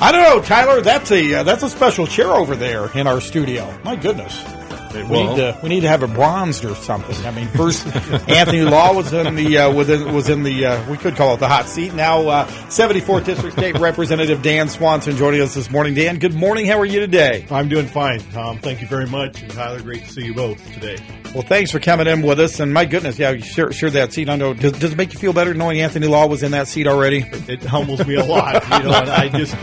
I don't know, Tyler. That's a special chair over there in our studio. My goodness. We need to have it bronzed or something. I mean, first Anthony Law was in the we could call it the hot seat. Now 74th District State Representative Dan Swanson joining us this morning. Dan, good morning. How are you today? I'm doing fine, Tom. Thank you very much, and Tyler, great to see you both today. Well, thanks for coming in with us. And my goodness, yeah, you sure that seat. I know. Does it make you feel better knowing Anthony Law was in that seat already? It humbles me a lot, and I just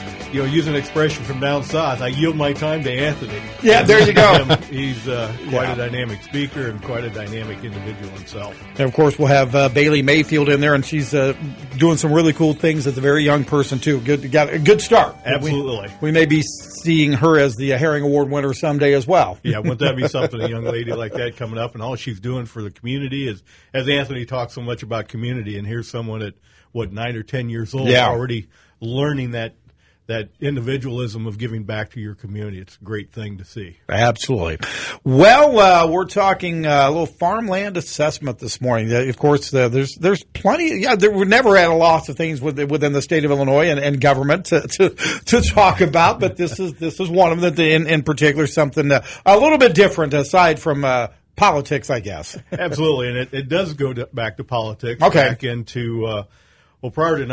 use an expression from down south. I yield my time to Anthony. Yeah, there you go. He's quite a dynamic speaker and quite a dynamic individual himself. And, of course, we'll have Bailey Mayfield in there, and she's doing some really cool things as a very young person, too. Got a good start. Absolutely. We may be seeing her as the Herring Award winner someday as well. Yeah, wouldn't that be something, a young lady like that coming up, and all she's doing for the community is, as Anthony talks so much about community, and here's someone at, 9 or 10 years old already learning that individualism of giving back to your community. It's a great thing to see. Absolutely. Well, we're talking a little farmland assessment this morning. Of course, there's plenty. Yeah, we're never at a loss of things within the state of Illinois and government to talk about, but this is one of them. In particular, something a little bit different aside from politics, I guess. Absolutely, and it does go back to politics. Okay. Back into prior to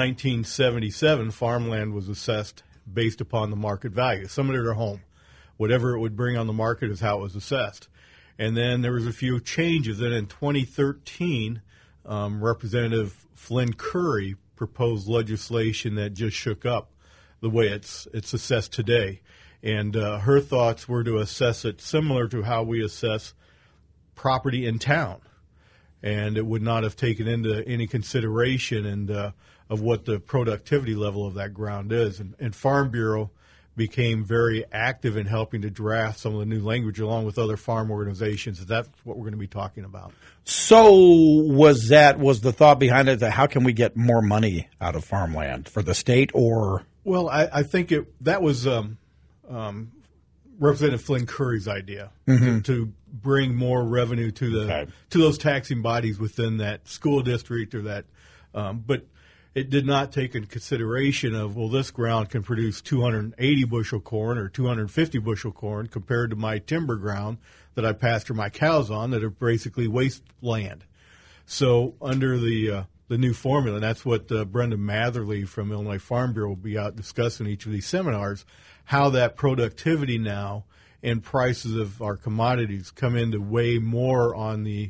1977, farmland was assessed based upon the market value, similar to home. Whatever it would bring on the market is how it was assessed. And then there was a few changes. Then in 2013, Representative Flynn Curry proposed legislation that just shook up the way it's assessed today. And her thoughts were to assess it similar to how we assess property in town. And it would not have taken into any consideration of what the productivity level of that ground is. And Farm Bureau became very active in helping to draft some of the new language along with other farm organizations. That's what we're going to be talking about. So was the thought behind it that how can we get more money out of farmland for the state or? Well, I think that was Representative Flynn Curry's idea to bring more revenue to those taxing bodies within that school district or that, but it did not take into consideration of, well, this ground can produce 280 bushel corn or 250 bushel corn compared to my timber ground that I pasture my cows on that are basically wasteland. So under the new formula, and that's what Brenda Matherly from Illinois Farm Bureau will be out discussing each of these seminars, how that productivity now and prices of our commodities come into way more on the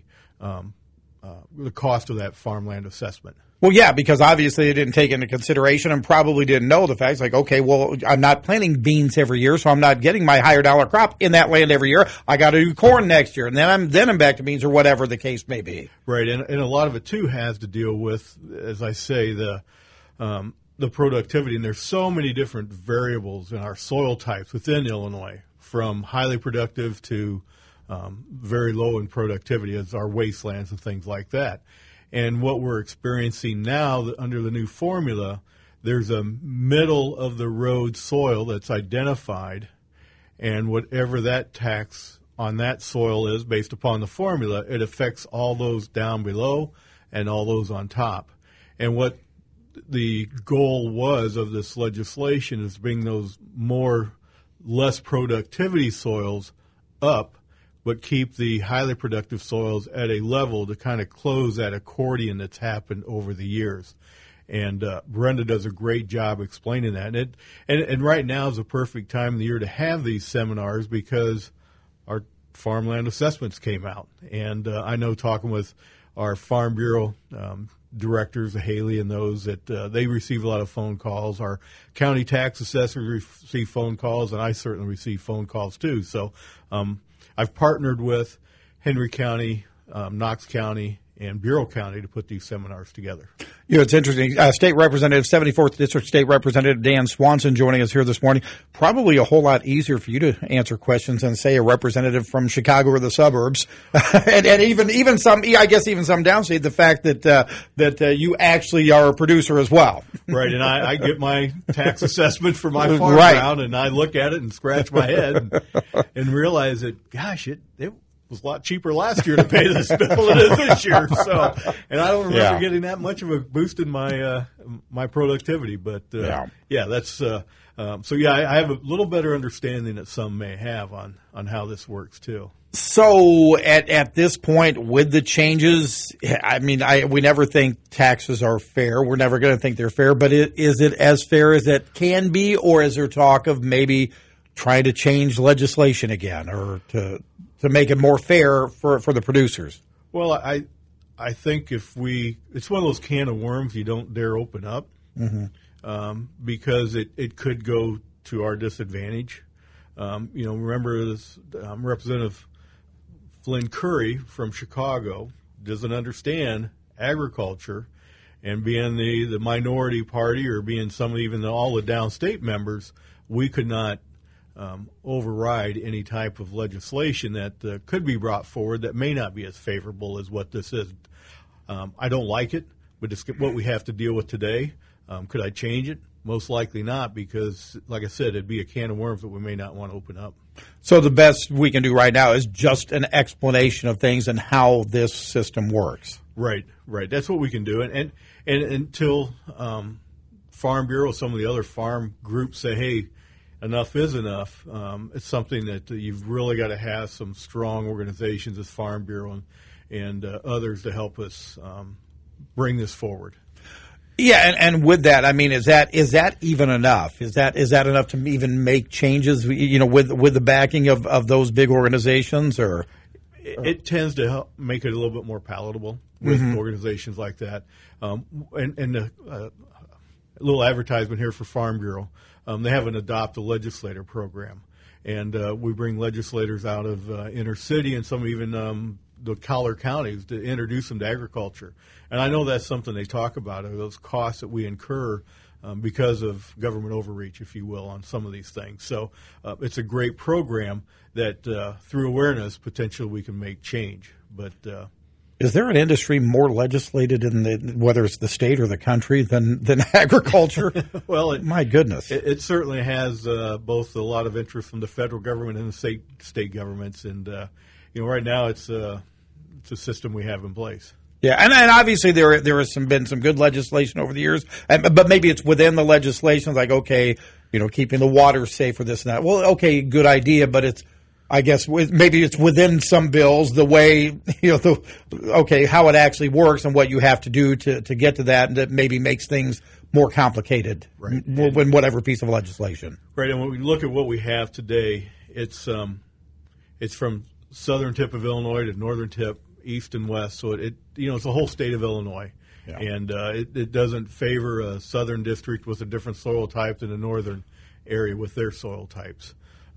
cost of that farmland assessment. Well, yeah, because obviously they didn't take into consideration and probably didn't know the facts. Like, okay, well, I'm not planting beans every year, so I'm not getting my higher dollar crop in that land every year. I got to do corn next year, and then I'm back to beans or whatever the case may be. Right, and a lot of it too has to deal with, as I say, the productivity. And there's so many different variables in our soil types within Illinois, from highly productive to very low in productivity, as our wastelands and things like that. And what we're experiencing now under the new formula, there's a middle-of-the-road soil that's identified, and whatever that tax on that soil is based upon the formula, it affects all those down below and all those on top. And what the goal was of this legislation is bring those less productivity soils up, but keep the highly productive soils at a level to kind of close that accordion that's happened over the years. And Brenda does a great job explaining that. And right now is a perfect time of the year to have these seminars because our farmland assessments came out. And I know talking with our Farm Bureau directors, Haley and those, that they receive a lot of phone calls. Our county tax assessors receive phone calls, and I certainly receive phone calls too. So I've partnered with Henry County, Knox County, and Bureau County to put these seminars together. You know, it's interesting. State Representative, 74th District State Representative Dan Swanson joining us here this morning. Probably a whole lot easier for you to answer questions than, say, a representative from Chicago or the suburbs. and even some, I guess even some downstate, the fact that you actually are a producer as well. Right, and I get my tax assessment for my farm ground, and I look at it and scratch my head and realize that, gosh, was a lot cheaper last year to pay this bill than it is this year. So, and I don't remember getting that much of a boost in my my productivity. But that's so. Yeah, I have a little better understanding that some may have on how this works too. So at this point, with the changes, I mean, we never think taxes are fair. We're never going to think they're fair. But is it as fair as it can be, or is there talk of maybe trying to change legislation again, or to make it more fair for the producers? Well, I think it's one of those can of worms you don't dare open up, because it could go to our disadvantage. Remember this Representative Flynn Curry from Chicago doesn't understand agriculture, and being the minority party, or being even all the downstate members, we could not override any type of legislation that could be brought forward that may not be as favorable as what this is. I don't like it, but it's what we have to deal with today. Could I change it? Most likely not, because, like I said, it'd be a can of worms that we may not want to open up. So the best we can do right now is just an explanation of things and how this system works. Right. That's what we can do. And until Farm Bureau, some of the other farm groups say, hey, enough is enough, it's something that you've really got to have some strong organizations as Farm Bureau and others to help us bring this forward. Yeah, and with that, I mean, is that even enough? Is that enough to even make changes? With the backing of those big organizations, or it tends to help make it a little bit more palatable with organizations like that. And a little advertisement here for Farm Bureau. They have an Adopt a Legislator program, and we bring legislators out of inner city and some even the collar counties to introduce them to agriculture. And I know that's something they talk about, are those costs that we incur because of government overreach, if you will, on some of these things. So it's a great program that through awareness, potentially we can make change. But is there an industry more legislated whether it's the state or the country than agriculture? Well, my goodness, it certainly has both a lot of interest from the federal government and the state governments, and right now it's a system we have in place. Yeah, and obviously there has been some good legislation over the years, but maybe it's within the legislation, like, okay, keeping the water safe for this and that. Well, okay, good idea, but it's, I guess, maybe it's within some bills the way, how it actually works and what you have to do to get to that, and that maybe makes things more complicated, right, in whatever piece of legislation. Right, and when we look at what we have today, it's from southern tip of Illinois to northern tip, east and west. So it's a whole state of Illinois, and it doesn't favor a southern district with a different soil type than a northern area with their soil types.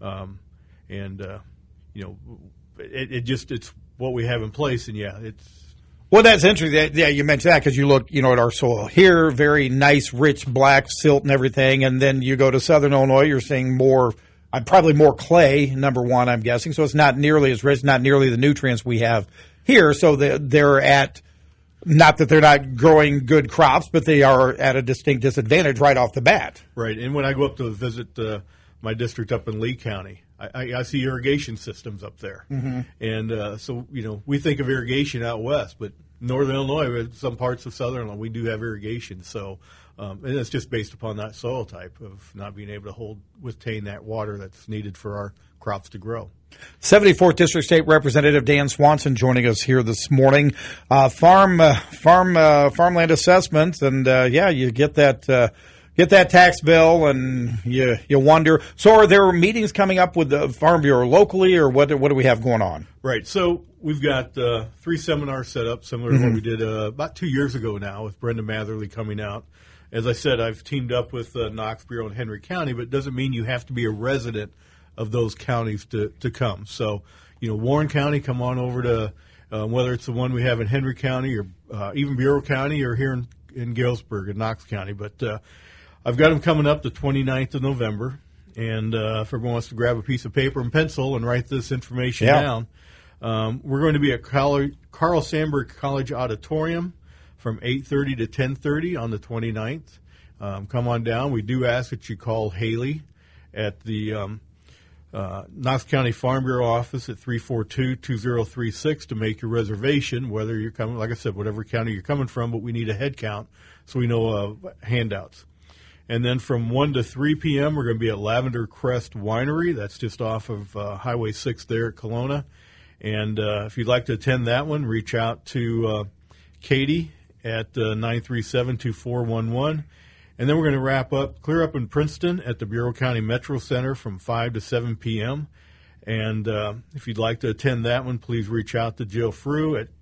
It's what we have in place, and it's. Well, that's interesting. Yeah, you mentioned that because you look, at our soil here, very nice, rich, black silt and everything, and then you go to southern Illinois, you're seeing more. Probably more clay, number one, I'm guessing. So it's not nearly as rich, not nearly the nutrients we have here. So they're at, not that they're not growing good crops, but they are at a distinct disadvantage right off the bat. Right. And when I go up to visit my district up in Lee County, I see irrigation systems up there. Mm-hmm. And so we think of irrigation out west, but northern Illinois, some parts of southern Illinois, we do have irrigation. So and it's just based upon that soil type of not being able to withstand that water that's needed for our crops to grow. 74th District State Representative Dan Swanson joining us here this morning. Farmland assessment, and you get that tax bill, and you wonder. So, are there meetings coming up with the Farm Bureau locally, or what do we have going on? Right. So we've got 3 seminars set up, similar to what we did about 2 years ago now, with Brenda Matherly coming out. As I said, I've teamed up with Knox Bureau and Henry County, but it doesn't mean you have to be a resident of those counties to come. So, Warren County, come on over to whether it's the one we have in Henry County or even Bureau County or here in Galesburg in Knox County. But I've got them coming up the 29th of November, and if everyone wants to grab a piece of paper and pencil and write this information down, we're going to be at Carl Sandburg College Auditorium from 8:30 to 10:30 on the 29th. Come on down. We do ask that you call Haley at the Knox County Farm Bureau office at 342-2036 to make your reservation, whether you're coming, like I said, whatever county you're coming from, but we need a head count so we know handouts. And then from 1 to 3 p.m., we're going to be at Lavender Crest Winery. That's just off of Highway 6 there at Kelowna. And if you'd like to attend that one, reach out to Katie at 937-2411. And then we're going to wrap up, clear up in Princeton at the Bureau County Metro Center from 5 to 7 p.m. And if you'd like to attend that one, please reach out to Jill Frew at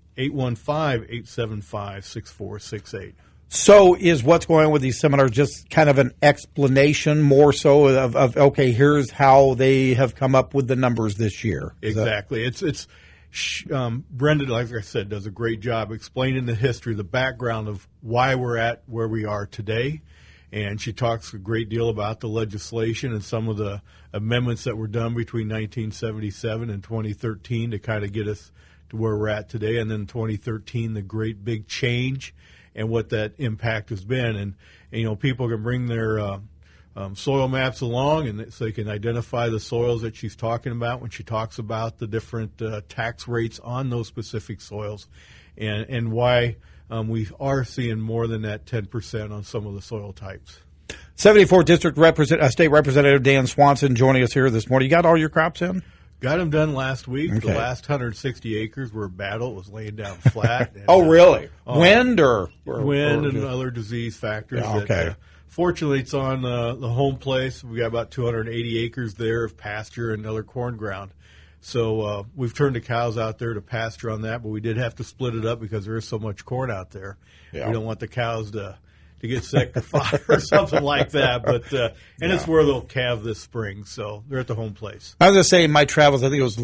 815-875-6468. So is what's going on with these seminars just kind of an explanation more so of okay, here's how they have come up with the numbers this year? Exactly. It's Brenda, like I said, does a great job explaining the history, the background of why we're at where we are today. And she talks a great deal about the legislation and some of the amendments that were done between 1977 and 2013 to kind of get us to where we're at today. And then 2013, the great big change and what that impact has been. And people can bring their soil maps along, and so they can identify the soils that she's talking about when she talks about the different tax rates on those specific soils and why we are seeing more than that 10% on some of the soil types. 74th District State Representative Dan Swanson joining us here this morning. You got all your crops in? Got them done last week. Okay. The last 160 acres were a battle. It was laying down flat. And, oh, really? Wind or wind and other disease factors. Yeah, okay. That, fortunately, it's on the home place. We got about 280 acres there of pasture and other corn ground. So we've turned the cows out there to pasture on that, but we did have to split it up because there is so much corn out there. Yeah. We don't want the cows to get sick or fire or something like that. But it's where they'll calve this spring, so they're at the home place. I was going to say in my travels, I think it was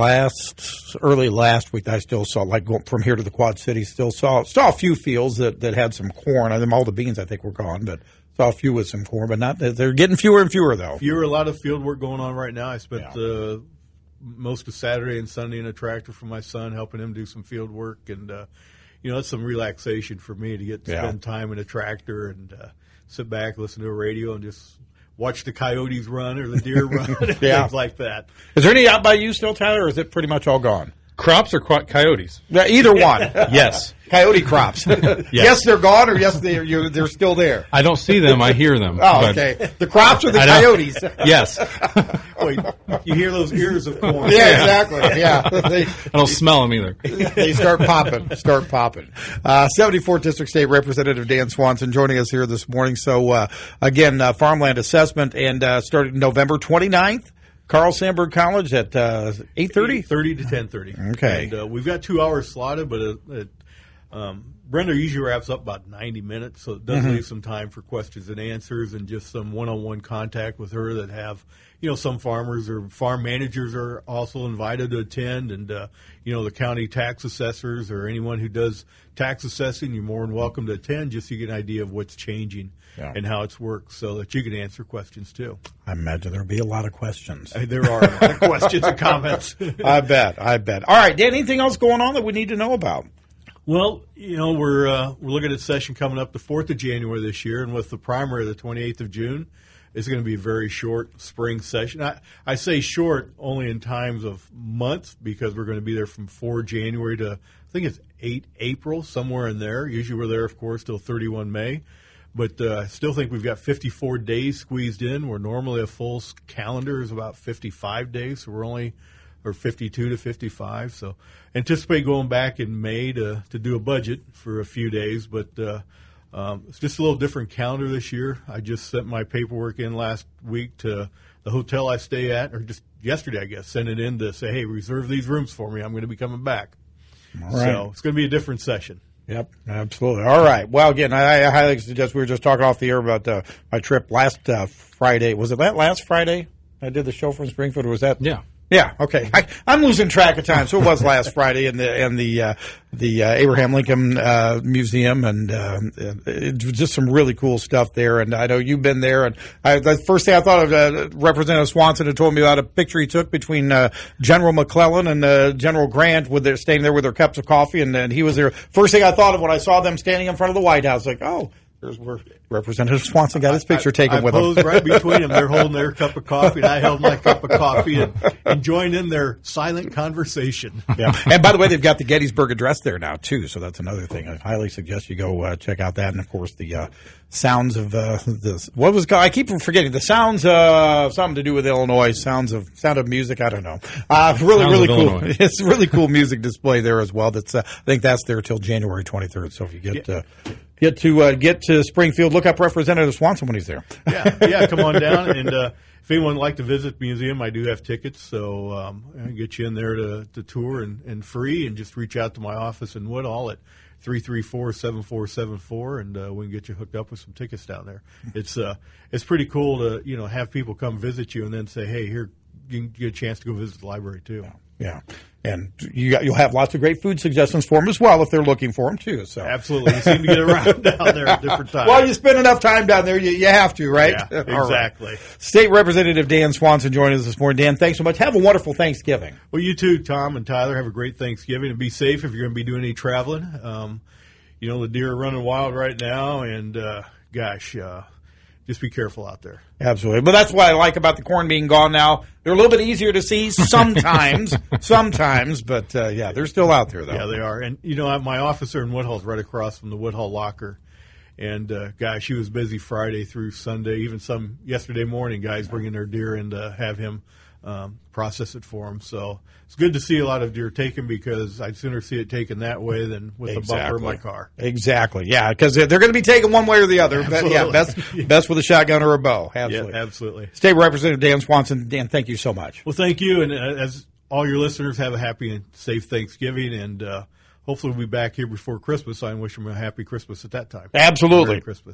early last week that I still saw, like going from here to the Quad Cities, still saw a few fields that had some corn. All the beans I think were gone, but saw a few with some corn. But not they're getting fewer and fewer though. A lot of field work going on right now. I spent most of Saturday and Sunday in a tractor for my son, helping him do some field work and. It's some relaxation for me to get to spend time in a tractor and sit back, listen to a radio, and just watch the coyotes run or the deer run and things like that. Is there any out by you still, Tyler, or is it pretty much all gone? Crops or coyotes? Either one. Yes. Coyote crops. Yes, they're gone, or yes, they're still there. I don't see them. I hear them. Oh, okay. The crops or the coyotes? Yes. Wait, you hear those ears of corn. Yeah, exactly. Yeah. I don't smell them either. They start popping. 74th District State Representative Dan Swanson joining us here this morning. So, again, farmland assessment and starting November 29th. Carl Sandburg College at 8:30? 8:30 to 10:30. Okay. And we've got 2 hours slotted, but Brenda usually wraps up about 90 minutes, so it does leave some time for questions and answers and just some one-on-one contact with her that have, some farmers or farm managers are also invited to attend, and, the county tax assessors or anyone who does tax assessing, you're more than welcome to attend just so you get an idea of what's changing and how it's worked so that you can answer questions too. I imagine there'll be a lot of questions. There are a lot of questions and comments. I bet. All right, Dan, anything else going on that we need to know about? Well, we're looking at session coming up the 4th of January this year, and with the primary the 28th of June, it's going to be a very short spring session. I say short only in times of months because we're going to be there from 4 January to, I think it's 8 April, somewhere in there. Usually we're there, of course, till 31 May. But I still think we've got 54 days squeezed in, where normally a full calendar is about 55 days, so we're only or 52 to 55. So anticipate going back in May to do a budget for a few days, but it's just a little different calendar this year. I just sent my paperwork in last week to the hotel I stay at, or just yesterday, I guess, sent it in to say, hey, reserve these rooms for me. I'm going to be coming back. All right. So it's going to be a different session. Yep, absolutely. All right. Well, again, I highly suggest, we were just talking off the air about my trip last Friday. Was it that last Friday I did the show from Springfield, or was that? Yeah. Yeah, okay. I'm losing track of time. So it was last Friday in the Abraham Lincoln Museum, and it was just some really cool stuff there. And I know you've been there. And the first thing I thought of, Representative Swanson had told me about a picture he took between General McClellan and General Grant staying there with their cups of coffee, and he was there. First thing I thought of when I saw them standing in front of the White House, like, oh, there's where Representative Swanson got his picture taken with I him. posed right between them. They're holding their cup of coffee, and I held my cup of coffee and joined in their silent conversation. Yeah. And by the way, they've got the Gettysburg Address there now, too, so that's another thing. I highly suggest you go check out that. And, of course, the sounds of what was it called? I keep forgetting. The sounds of something to do with Illinois, sound of music, I don't know. Really cool. Illinois. It's a really cool music display there as well. That's I think that's there till January 23rd, so if you get to Springfield, look up Representative Swanson when he's there. Yeah, come on down. And if anyone would like to visit the museum, I do have tickets, so I can get you in there to tour and free, and just reach out to my office in Woodhall at 334-7474, and we can get you hooked up with some tickets down there. It's pretty cool to have people come visit you and then say, hey, here you can get a chance to go visit the library too. Yeah. And you'll have lots of great food suggestions for them as well if they're looking for them, too. So absolutely. You seem to get around down there at different times. Well, you spend enough time down there, you have to, right? Yeah, exactly. Right. State Representative Dan Swanson joining us this morning. Dan, thanks so much. Have a wonderful Thanksgiving. Well, you too, Tom and Tyler. Have a great Thanksgiving, and be safe if you're going to be doing any traveling. The deer are running wild right now, and just be careful out there. Absolutely. But that's what I like about the corn being gone now. They're a little bit easier to see sometimes, but they're still out there, though. Yeah, they are. And, my officer in Woodhull is right across from the Woodhull locker. And, she was busy Friday through Sunday, even some yesterday morning, guys bringing their deer in to have him process it for them. So it's good to see a lot of deer taken, because I'd sooner see it taken that way than with the bumper in my car. Exactly. Yeah, because they're going to be taken one way or the other. But, best with a shotgun or a bow. Absolutely. Yeah, absolutely. State Representative Dan Swanson. Dan, thank you so much. Well, thank you. And as all your listeners, have a happy and safe Thanksgiving. And hopefully we'll be back here before Christmas. I wish them a happy Christmas at that time. Absolutely. Merry Christmas.